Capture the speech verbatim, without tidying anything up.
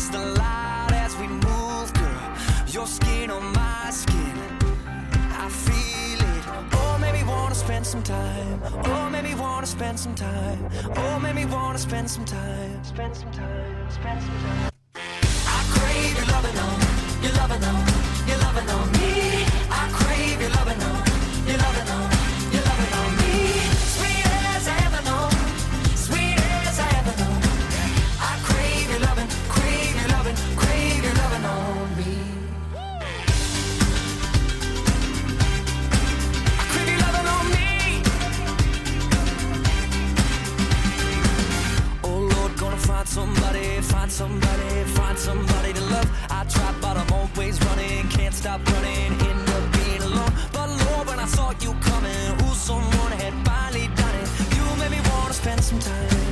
touch the light as we move, girl. Your skin on my skin, I feel it. Oh, make me wanna spend some time. Oh, make me wanna spend some time. Oh, make me wanna spend some time. Spend some time, spend some time. I crave your loving on, your loving on, your loving on me. I crave your loving on, your loving on, your loving on me. Sweet as I ever know, sweet as I ever know. I crave your loving, crave your loving, crave your loving on me. I crave your loving on me. Oh Lord, gonna find somebody, find somebody, find somebody to love. I try, but I'm always running, can't stop running, end up being alone. But Lord, when I saw you coming, ooh, someone had finally done it. You made me wanna spend some time.